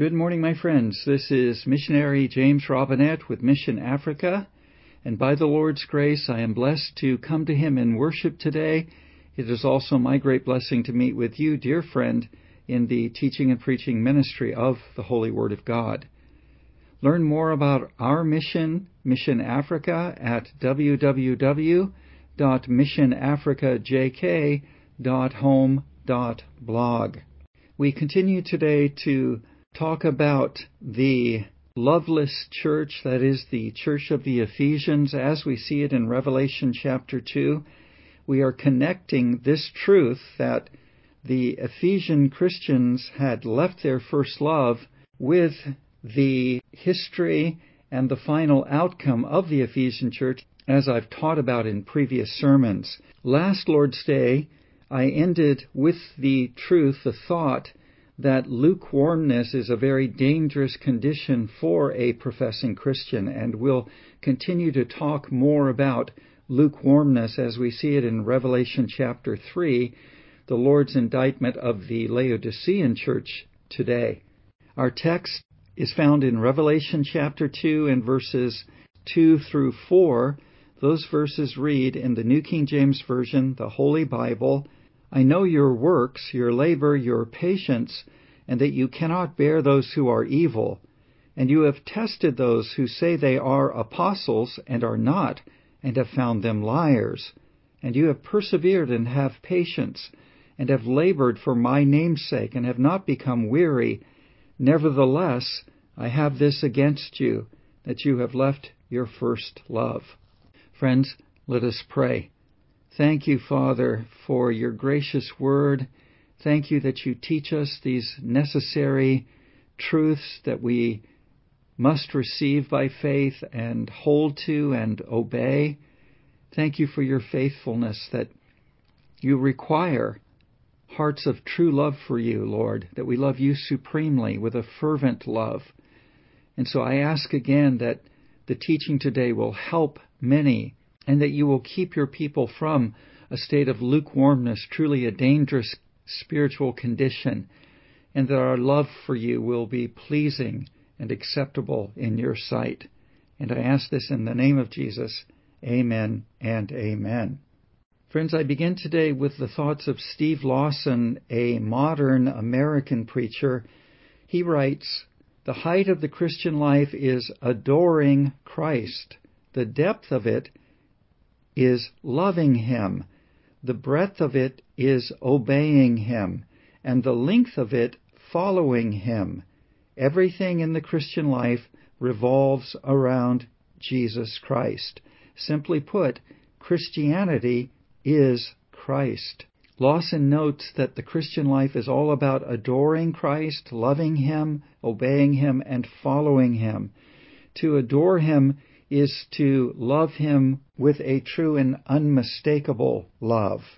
Good morning, my friends. This is missionary James Robinette with Mission Africa, and by the Lord's grace, I am blessed to come to Him in worship today. It is also my great blessing to meet with you, dear friend, in the teaching and preaching ministry of the Holy Word of God. Learn more about our mission, Mission Africa, at www.missionafricajk.home.blog. We continue today to talk about the loveless church, that is the church of the Ephesians, as we see it in Revelation chapter 2. We are connecting this truth that the Ephesian Christians had left their first love with the history and the final outcome of the Ephesian church, as I've taught about in previous sermons. Last Lord's Day, I ended with the truth, the thought, that lukewarmness is a very dangerous condition for a professing Christian, and we'll continue to talk more about lukewarmness as we see it in Revelation chapter 3, the Lord's indictment of the Laodicean church today. Our text is found in Revelation chapter 2 and verses 2 through 4. Those verses read in the New King James Version, the Holy Bible, "I know your works, your labor, your patience, and that you cannot bear those who are evil. And you have tested those who say they are apostles and are not, and have found them liars. And you have persevered and have patience, and have labored for my name's sake, and have not become weary. Nevertheless, I have this against you, that you have left your first love." Friends, let us pray. Thank you, Father, for your gracious word. Thank you that you teach us these necessary truths that we must receive by faith and hold to and obey. Thank you for your faithfulness, that you require hearts of true love for you, Lord, that we love you supremely with a fervent love. And so I ask again that the teaching today will help many, and that you will keep your people from a state of lukewarmness, truly a dangerous spiritual condition, and that our love for you will be pleasing and acceptable in your sight. And I ask this in the name of Jesus. Amen and amen. Friends, I begin today with the thoughts of Steve Lawson, a modern American preacher. He writes, "The height of the Christian life is adoring Christ. The depth of it is loving Him. The breadth of it is obeying Him, and the length of it following Him. Everything in the Christian life revolves around Jesus Christ. Simply put, Christianity is Christ." Lawson notes that the Christian life is all about adoring Christ, loving Him, obeying Him, and following Him. To adore Him is to love Him with a true and unmistakable love.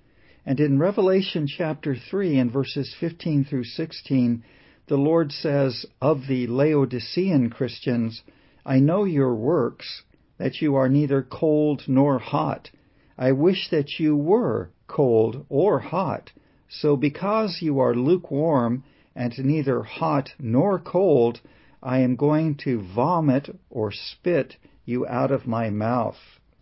And in Revelation chapter 3 and verses 15 through 16, the Lord says of the Laodicean Christians, "I know your works, that you are neither cold nor hot. I wish that you were cold or hot. So because you are lukewarm and neither hot nor cold, I am going to vomit or spit you out of my mouth."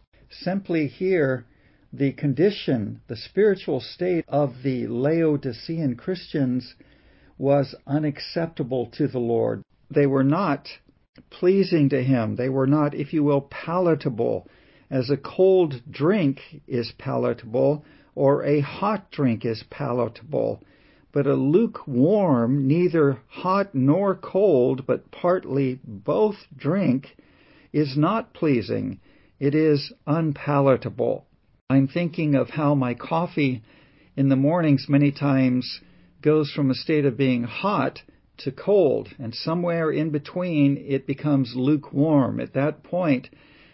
Simply here, the condition, the spiritual state of the Laodicean Christians was unacceptable to the Lord. They were not pleasing to Him. They were not, if you will, palatable, as a cold drink is palatable or a hot drink is palatable. But a lukewarm, neither hot nor cold, but partly both drink is not pleasing. It is unpalatable. I'm thinking of how my coffee in the mornings many times goes from a state of being hot to cold, and somewhere in between it becomes lukewarm. At that point,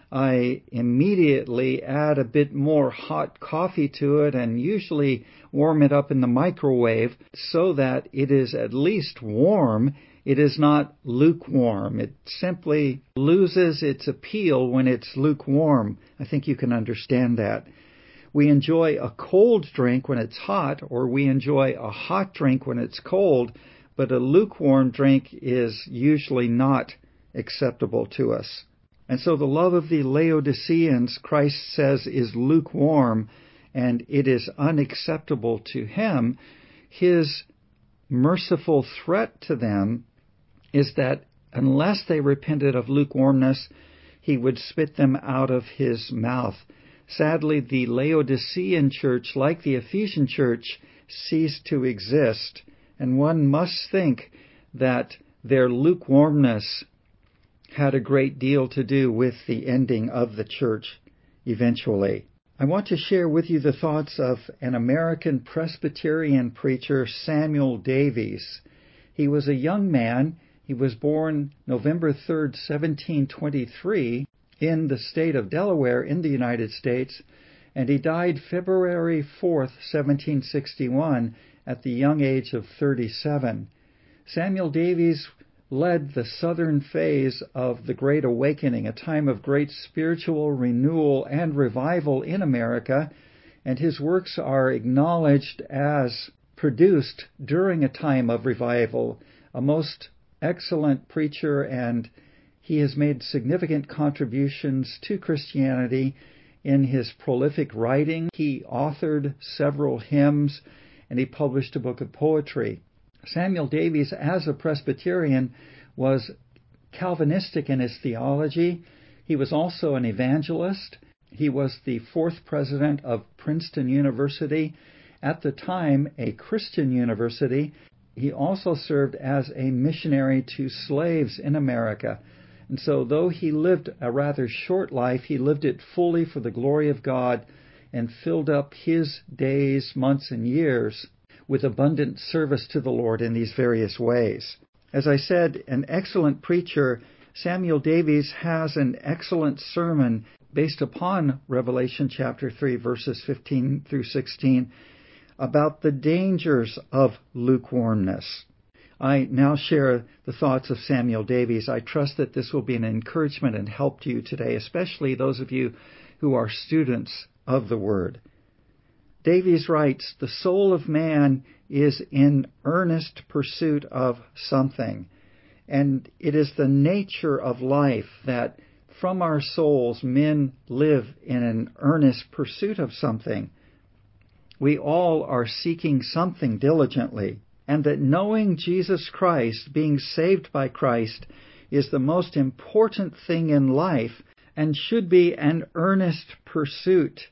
I immediately add a bit more hot coffee to it and usually warm it up in the microwave so that it is at least warm. It is not lukewarm. It simply loses its appeal when it's lukewarm. I think you can understand that. We enjoy a cold drink when it's hot, or we enjoy a hot drink when it's cold, but a lukewarm drink is usually not acceptable to us. And so the love of the Laodiceans, Christ says, is lukewarm, and it is unacceptable to him. His merciful threat to them is that unless they repented of lukewarmness, he would spit them out of his mouth. Sadly, the Laodicean church, like the Ephesian church, ceased to exist, and one must think that their lukewarmness had a great deal to do with the ending of the church eventually. I want to share with you the thoughts of an American Presbyterian preacher, Samuel Davies. He was a young man. He was born November 3rd, 1723, in the state of Delaware in the United States, and he died February 4th, 1761, at the young age of 37. Samuel Davies led the southern phase of the Great Awakening, a time of great spiritual renewal and revival in America, and his works are acknowledged as produced during a time of revival. A most excellent preacher, and he has made significant contributions to Christianity in his prolific writing. He authored several hymns, and he published a book of poetry. Samuel Davies, as a Presbyterian, was Calvinistic in his theology. He was also an evangelist. He was the fourth president of Princeton University, at the time a Christian university. He also served as a missionary to slaves in America. And so though he lived a rather short life, he lived it fully for the glory of God and filled up his days, months, and years with abundant service to the Lord in these various ways. As I said, an excellent preacher, Samuel Davies has an excellent sermon based upon Revelation chapter 3, verses 15 through 16, about the dangers of lukewarmness. I now share the thoughts of Samuel Davies. I trust that this will be an encouragement and help to you today, especially those of you who are students of the Word. Davies writes, "The soul of man is in earnest pursuit of something, and it is the nature of life that from our souls men live in an earnest pursuit of something. We all are seeking something diligently, and that knowing Jesus Christ, being saved by Christ, is the most important thing in life and should be an earnest pursuit."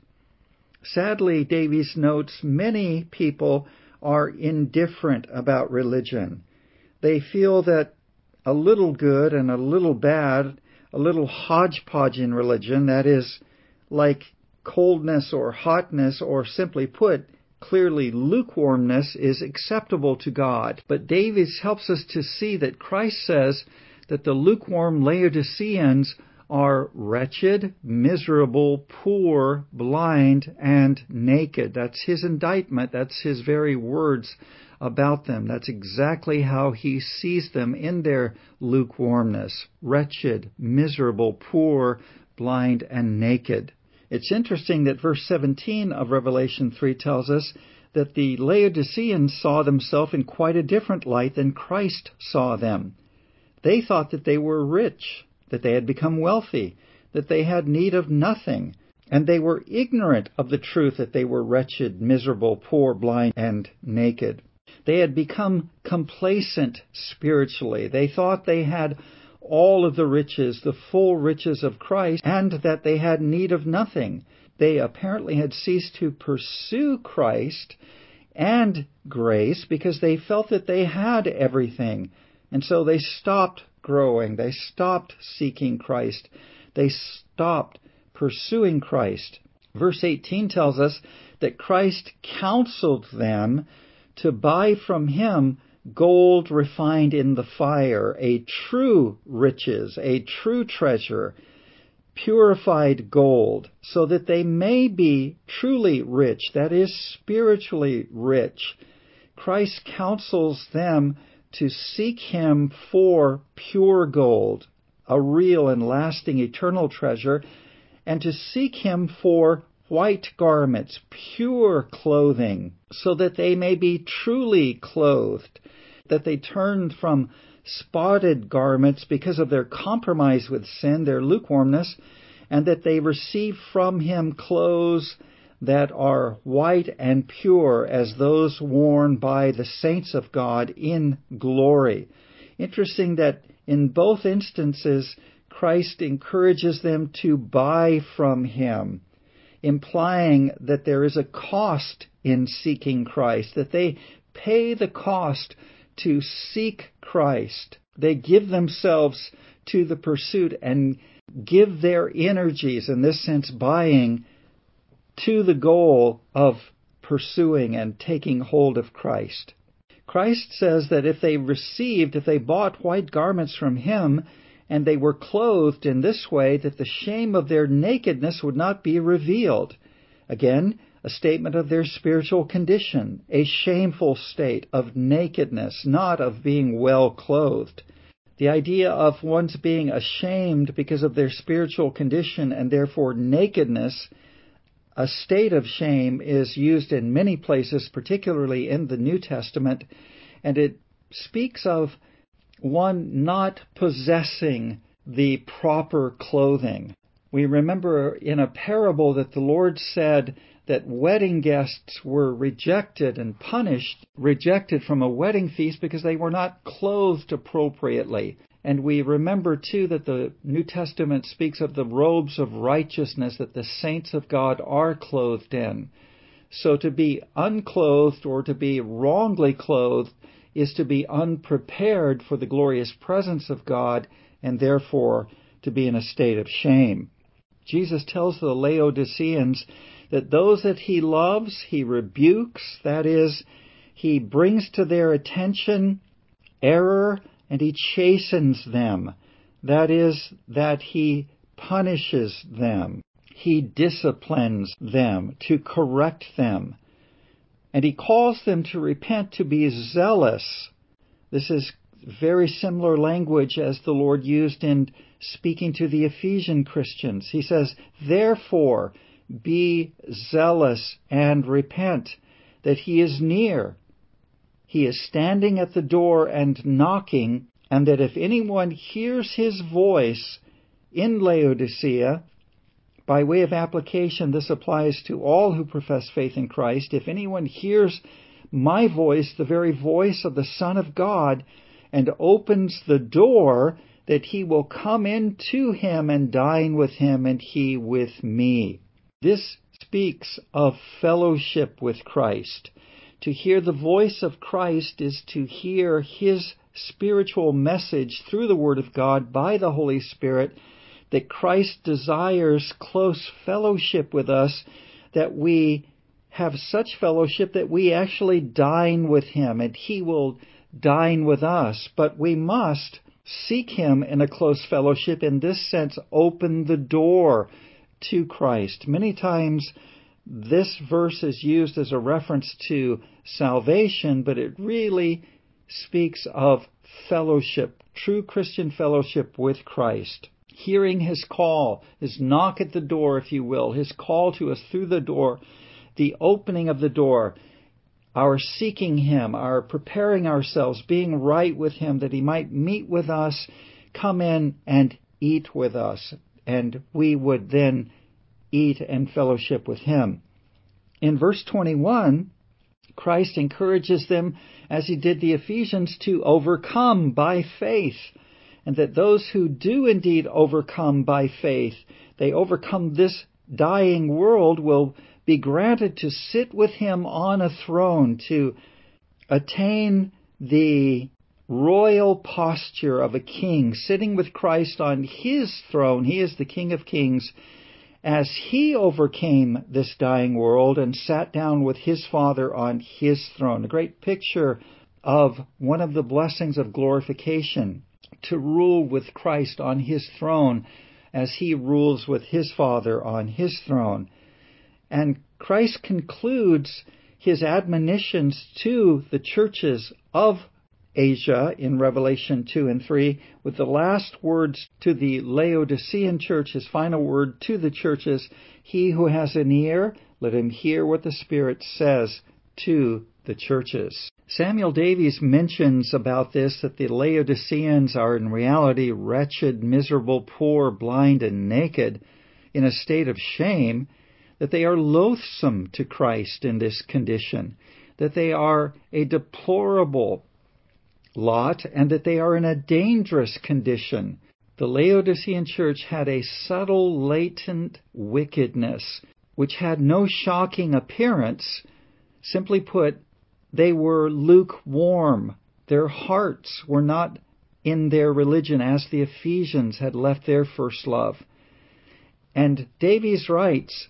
Sadly, Davies notes, many people are indifferent about religion. They feel that a little good and a little bad, a little hodgepodge in religion, that is, like coldness or hotness, or simply put, clearly lukewarmness, is acceptable to God. But Davies helps us to see that Christ says that the lukewarm Laodiceans are wretched, miserable, poor, blind, and naked. That's his indictment. That's his very words about them. That's exactly how he sees them in their lukewarmness. Wretched, miserable, poor, blind, and naked. It's interesting that verse 17 of Revelation 3 tells us that the Laodiceans saw themselves in quite a different light than Christ saw them. They thought that they were rich, that they had become wealthy, that they had need of nothing, and they were ignorant of the truth that they were wretched, miserable, poor, blind, and naked. They had become complacent spiritually. They thought they had all of the riches, the full riches of Christ, and that they had need of nothing. They apparently had ceased to pursue Christ and grace because they felt that they had everything. And so they stopped growing. They stopped seeking Christ. They stopped pursuing Christ. Verse 18 tells us that Christ counseled them to buy from him gold refined in the fire, a true riches, a true treasure, purified gold, so that they may be truly rich, that is, spiritually rich. Christ counsels them to seek him for pure gold, a real and lasting eternal treasure, and to seek him for white garments, pure clothing, so that they may be truly clothed. that they turned from spotted garments because of their compromise with sin, their lukewarmness, and that they receive from him clothes that are white and pure as those worn by the saints of God in glory. Interesting that in both instances, Christ encourages them to buy from him, implying that there is a cost in seeking Christ, that they pay the cost to seek Christ. They give themselves to the pursuit and give their energies, in this sense buying, to the goal of pursuing and taking hold of Christ. Christ says that if they bought white garments from him, and they were clothed in this way, that the shame of their nakedness would not be revealed. Again, a statement of their spiritual condition, a shameful state of nakedness, not of being well clothed. The idea of one's being ashamed because of their spiritual condition and therefore nakedness, a state of shame, is used in many places, particularly in the New Testament, and it speaks of one not possessing the proper clothing. We remember in a parable that the Lord said that wedding guests were rejected and punished, rejected from a wedding feast because they were not clothed appropriately. And we remember, too, that the New Testament speaks of the robes of righteousness that the saints of God are clothed in. So to be unclothed or to be wrongly clothed is to be unprepared for the glorious presence of God and therefore to be in a state of shame. Jesus tells the Laodiceans that those that he loves, he rebukes, that is, he brings to their attention error and he chastens them. That is, that he punishes them. He disciplines them to correct them. And he calls them to repent, to be zealous. This is very similar language as the Lord used in speaking to the Ephesian Christians. He says, therefore, be zealous and repent, that he is near. He is standing at the door and knocking, and that if anyone hears his voice in Laodicea, by way of application, this applies to all who profess faith in Christ. If anyone hears my voice, the very voice of the Son of God, and opens the door, that he will come in to him and dine with him and he with me. This speaks of fellowship with Christ. To hear the voice of Christ is to hear his spiritual message through the Word of God by the Holy Spirit, that Christ desires close fellowship with us, that we have such fellowship that we actually dine with him and he will dine with us. But we must seek him in a close fellowship, in this sense, open the door to Christ. Many times this verse is used as a reference to salvation, but it really speaks of fellowship, true Christian fellowship with Christ. Hearing his call, his knock at the door, if you will, his call to us through the door, the opening of the door, our seeking him, our preparing ourselves, being right with him, that he might meet with us, come in and eat with us, and we would then eat and fellowship with him. In verse 21, Christ encourages them, as he did the Ephesians, to overcome by faith, and that those who do indeed overcome by faith, they overcome this dying world, will be granted to sit with him on a throne, to attain the royal posture of a king, sitting with Christ on his throne. He is the King of Kings, as he overcame this dying world and sat down with his Father on his throne. A great picture of one of the blessings of glorification, to rule with Christ on his throne as he rules with his Father on his throne. And Christ concludes his admonitions to the churches of Asia in Revelation 2 and 3 with the last words to the Laodicean church, his final word to the churches: he who has an ear, let him hear what the Spirit says to the churches. Samuel Davies mentions about this that the Laodiceans are in reality wretched, miserable, poor, blind, and naked, in a state of shame, that they are loathsome to Christ in this condition, that they are a deplorable lot, and that they are in a dangerous condition. The Laodicean church had a subtle, latent wickedness, which had no shocking appearance. Simply put, they were lukewarm. Their hearts were not in their religion as the Ephesians had left their first love. And Davies writes,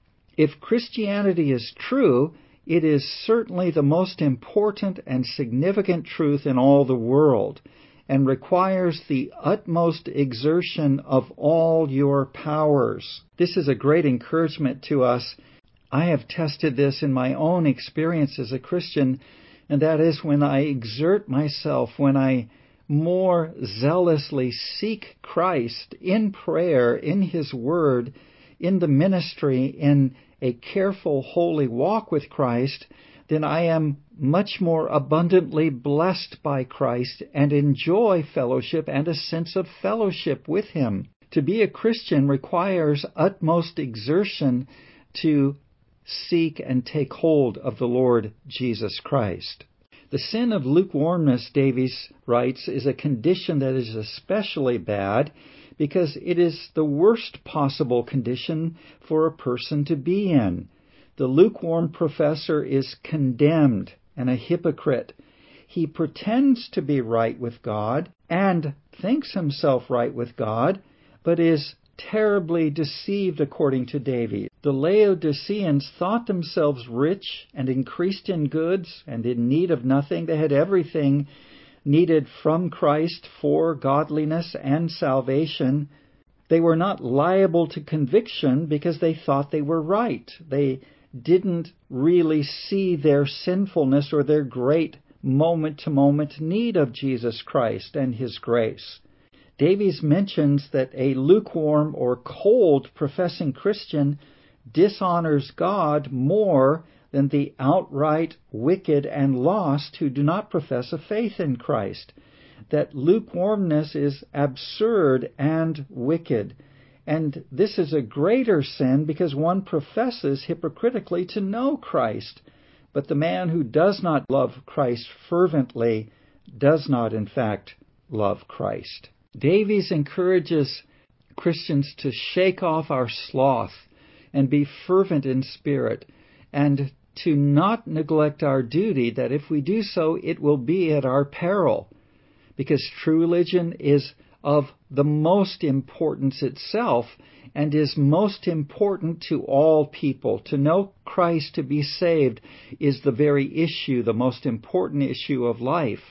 if Christianity is true, it is certainly the most important and significant truth in all the world, and requires the utmost exertion of all your powers. This is a great encouragement to us. I have tested this in my own experience as a Christian, and that is when I exert myself, when I more zealously seek Christ in prayer, in His Word, in the ministry, in a careful, holy walk with Christ, then I am much more abundantly blessed by Christ and enjoy fellowship and a sense of fellowship with Him. To be a Christian requires utmost exertion to seek and take hold of the Lord Jesus Christ. The sin of lukewarmness, Davies writes, is a condition that is especially bad because it is the worst possible condition for a person to be in. The lukewarm professor is condemned and a hypocrite. He pretends to be right with God and thinks himself right with God, but is terribly deceived, according to Davies. The Laodiceans thought themselves rich and increased in goods and in need of nothing. They had everything needed from Christ for godliness and salvation. They were not liable to conviction because they thought they were right. They didn't really see their sinfulness or their great moment-to-moment need of Jesus Christ and His grace. Davies mentions that a lukewarm or cold professing Christian dishonors God more than the outright wicked and lost who do not profess a faith in Christ. That lukewarmness is absurd and wicked. And this is a greater sin because one professes hypocritically to know Christ. But the man who does not love Christ fervently does not, in fact, love Christ. Davies encourages Christians to shake off our sloth and be fervent in spirit, and to not neglect our duty, that if we do so, it will be at our peril. Because true religion is of the most importance itself, and is most important to all people. To know Christ, to be saved, is the very issue, the most important issue of life.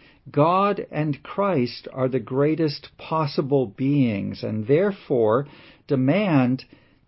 God and Christ are the greatest possible beings, and therefore demand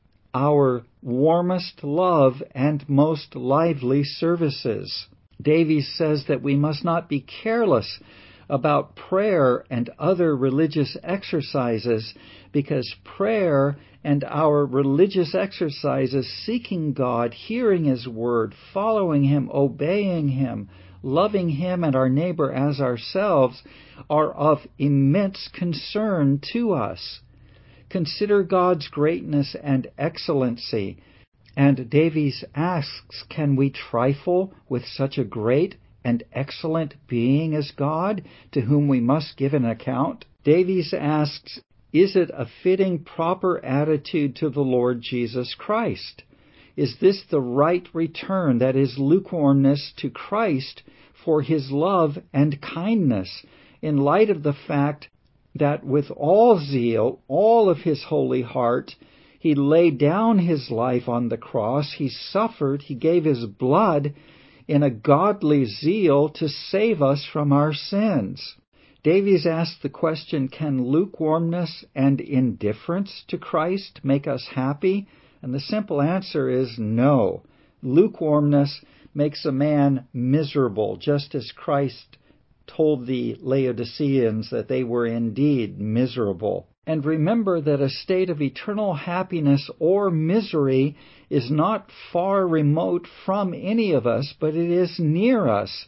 our warmest love and most lively services. Davies says that we must not be careless about prayer and other religious exercises, because prayer and our religious exercises, seeking God, hearing His Word, following Him, obeying Him, loving Him and our neighbor as ourselves, are of immense concern to us. Consider God's greatness and excellency. And Davies asks, can we trifle with such a great and excellent being as God, to whom we must give an account? Davies asks, is it a fitting, proper attitude to the Lord Jesus Christ? Is this the right return, that is, lukewarmness to Christ for His love and kindness, in light of the fact that with all zeal, all of His holy heart, He laid down His life on the cross, He suffered, He gave His blood in a godly zeal to save us from our sins? Davies asked the question, can lukewarmness and indifference to Christ make us happy? And the simple answer is no. Lukewarmness makes a man miserable, just as Christ told the Laodiceans that they were indeed miserable. And remember that a state of eternal happiness or misery is not far remote from any of us, but it is near us.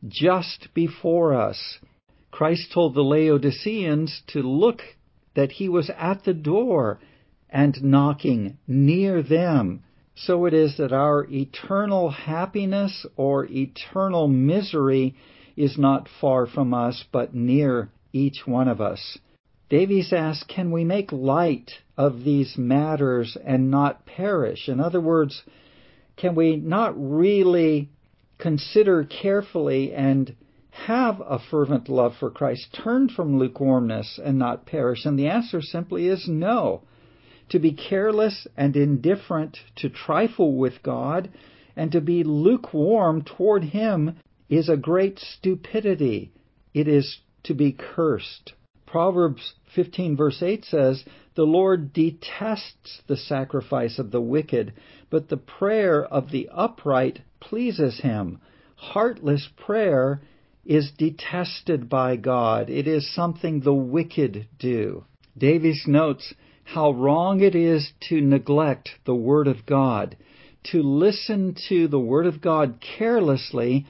just before us. Christ told the Laodiceans to look that he was at the door and knocking near them. So it is that our eternal happiness or eternal misery is not far from us, but near each one of us. Davies asks, can we make light of these matters and not perish? In other words, can we not really consider carefully and have a fervent love for Christ, turn from lukewarmness and not perish? And the answer simply is no. To be careless and indifferent, to trifle with God, and to be lukewarm toward Him is a great stupidity. It is to be cursed. Proverbs 15 verse 8 says, "The Lord detests the sacrifice of the wicked, but the prayer of the upright pleases Him." Heartless prayer is detested by God. It is something the wicked do. Davies notes how wrong it is to neglect the Word of God, to listen to the Word of God carelessly.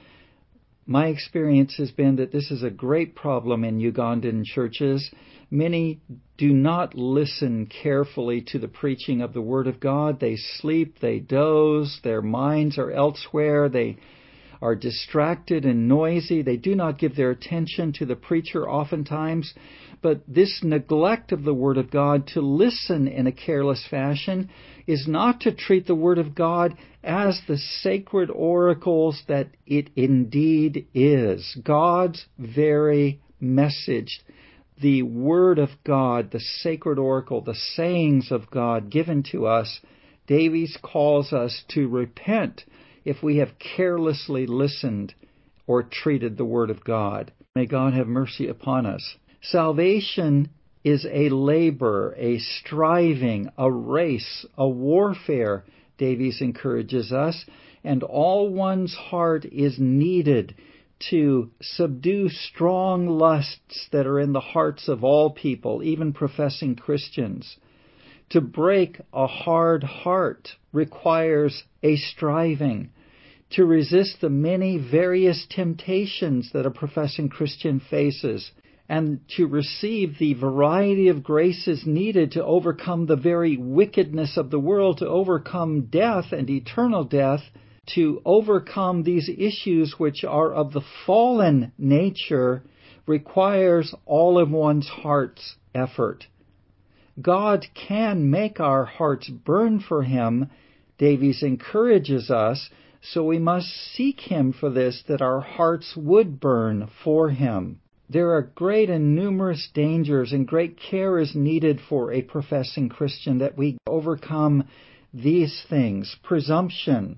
My experience has been that this is a great problem in Ugandan churches. Many do not listen carefully to the preaching of the Word of God. They sleep, they doze, their minds are elsewhere, they are distracted and noisy. They do not give their attention to the preacher oftentimes. But this neglect of the Word of God, to listen in a careless fashion, is not to treat the Word of God as the sacred oracles that it indeed is. God's very message, the Word of God, the sacred oracle, the sayings of God given to us. Davies calls us to repent if we have carelessly listened or treated the Word of God. May God have mercy upon us. Salvation is a labor, a striving, a race, a warfare, Davies encourages us, and all one's heart is needed to subdue strong lusts that are in the hearts of all people, even professing Christians. To break a hard heart requires a striving. To resist the many various temptations that a professing Christian faces, and to receive the variety of graces needed to overcome the very wickedness of the world, to overcome death and eternal death, to overcome these issues which are of the fallen nature, requires all of one's heart's effort. God can make our hearts burn for Him, Davies encourages us, so we must seek Him for this, that our hearts would burn for Him. There are great and numerous dangers, and great care is needed for a professing Christian that we overcome these things: presumption,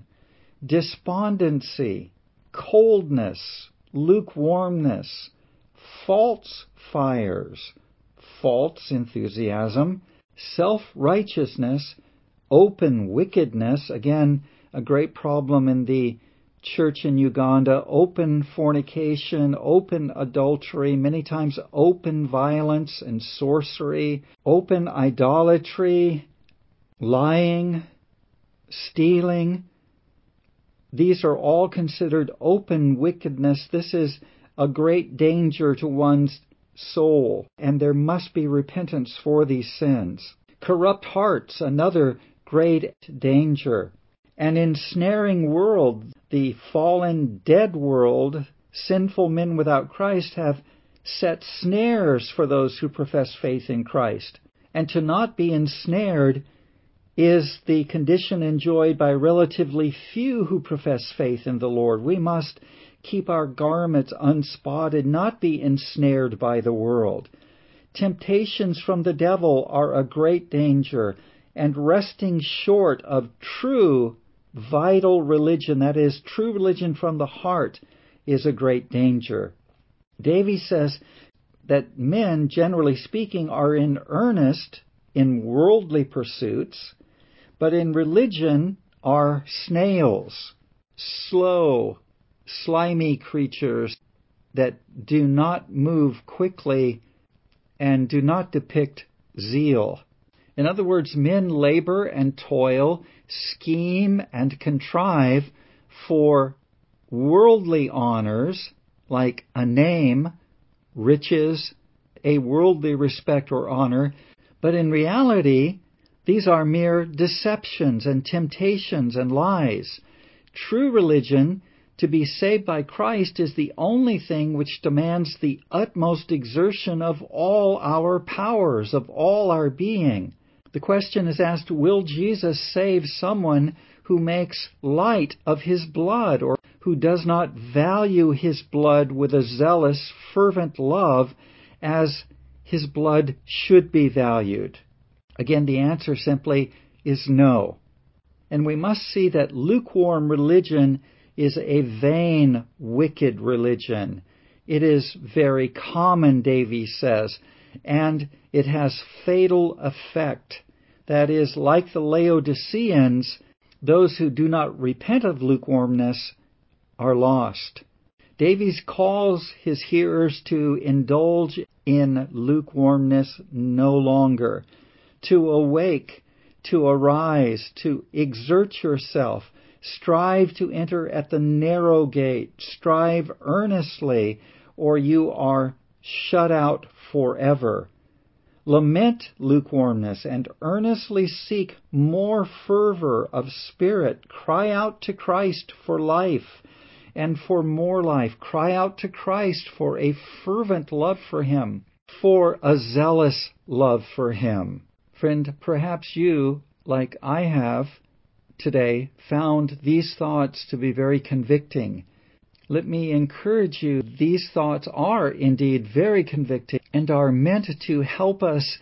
despondency, coldness, lukewarmness, false fires, false enthusiasm, self-righteousness, open wickedness, again, a great problem in the church in Uganda, open fornication, open adultery, many times open violence and sorcery, open idolatry, lying, stealing. These are all considered open wickedness. This is a great danger to one's soul, and there must be repentance for these sins. Corrupt hearts, another great danger. An ensnaring world, the fallen, dead world, sinful men without Christ have set snares for those who profess faith in Christ. And to not be ensnared is the condition enjoyed by relatively few who profess faith in the Lord. We must keep our garments unspotted, not be ensnared by the world. Temptations from the devil are a great danger, and resting short of true vital religion, that is, true religion from the heart, is a great danger. Davies says that men, generally speaking, are in earnest in worldly pursuits, but in religion are snails, slow, slimy creatures that do not move quickly and do not depict zeal. In other words, men labor and toil, scheme and contrive for worldly honors, like a name, riches, a worldly respect or honor, but in reality, these are mere deceptions and temptations and lies. True religion, to be saved by Christ, is the only thing which demands the utmost exertion of all our powers, of all our being. The question is asked, will Jesus save someone who makes light of his blood, or who does not value his blood with a zealous, fervent love as his blood should be valued? Again, the answer simply is no. And we must see that lukewarm religion is a vain, wicked religion. It is very common, Davies says, and it has fatal effect. That is, like the Laodiceans, those who do not repent of lukewarmness are lost. Davies calls his hearers to indulge in lukewarmness no longer, to awake, to arise, to exert yourself, strive to enter at the narrow gate, strive earnestly, or you are shut out forever. Lament lukewarmness and earnestly seek more fervor of spirit. Cry out to Christ for life and for more life. Cry out to Christ for a fervent love for Him, for a zealous love for Him. Friend, perhaps you, like I have today, found these thoughts to be very convicting. Let me encourage you, these thoughts are indeed very convicting and are meant to help us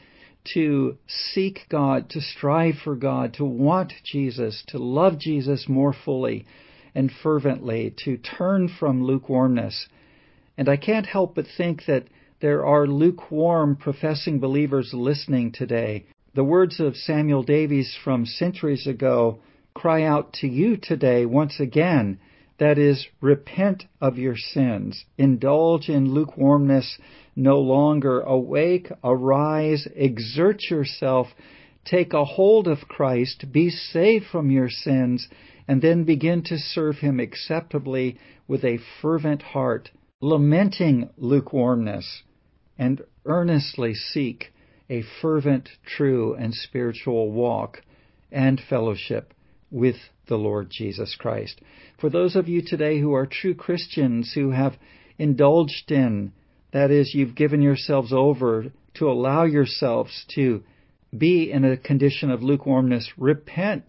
to seek God, to strive for God, to want Jesus, to love Jesus more fully and fervently, to turn from lukewarmness. And I can't help but think that there are lukewarm professing believers listening today. The words of Samuel Davies from centuries ago cry out to you today once again. That is, repent of your sins. Indulge in lukewarmness no longer. Awake, arise, exert yourself, take a hold of Christ, be saved from your sins, and then begin to serve Him acceptably with a fervent heart, lamenting lukewarmness, and earnestly seek a fervent, true, and spiritual walk and fellowship with the Lord Jesus Christ. For those of you today who are true Christians, who have indulged in, that is, you've given yourselves over to allow yourselves to be in a condition of lukewarmness, repent.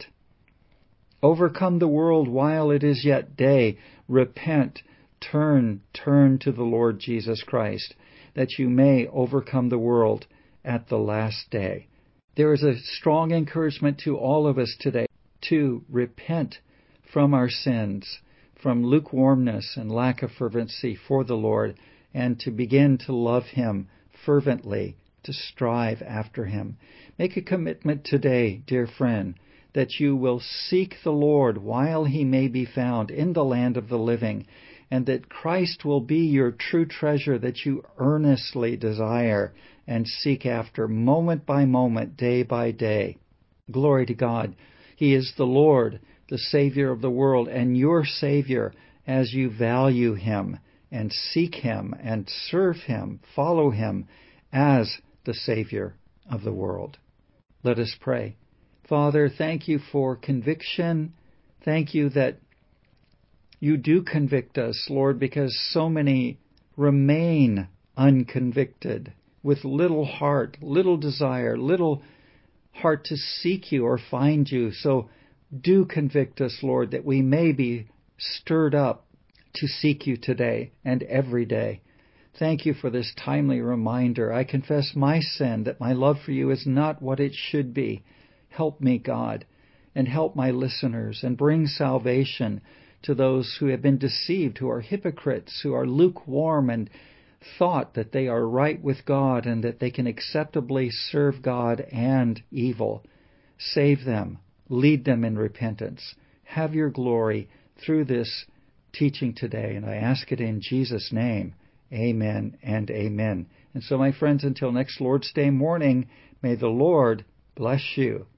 Overcome the world while it is yet day. Repent. Turn to the Lord Jesus Christ, that you may overcome the world at the last day. There is a strong encouragement to all of us today to repent from our sins, from lukewarmness and lack of fervency for the Lord, and to begin to love Him fervently, to strive after Him. Make a commitment today, dear friend, that you will seek the Lord while He may be found in the land of the living, and that Christ will be your true treasure that you earnestly desire and seek after moment by moment, day by day. Glory to God. He is the Lord, the Savior of the world, and your Savior as you value Him and seek Him and serve Him, follow Him as the Savior of the world. Let us pray. Father, thank you for conviction. Thank you that you do convict us, Lord, because so many remain unconvicted, with little heart, little desire, little heart to seek you or find you. So do convict us, Lord, that we may be stirred up to seek you today and every day. Thank you for this timely reminder. I confess my sin, that my love for you is not what it should be. Help me, God, and help my listeners, and bring salvation to those who have been deceived, who are hypocrites, who are lukewarm and thought that they are right with God and that they can acceptably serve God and evil. Save them. Lead them in repentance. Have your glory through this teaching today. And I ask it in Jesus' name. Amen and amen. And so, my friends, until next Lord's Day morning, may the Lord bless you.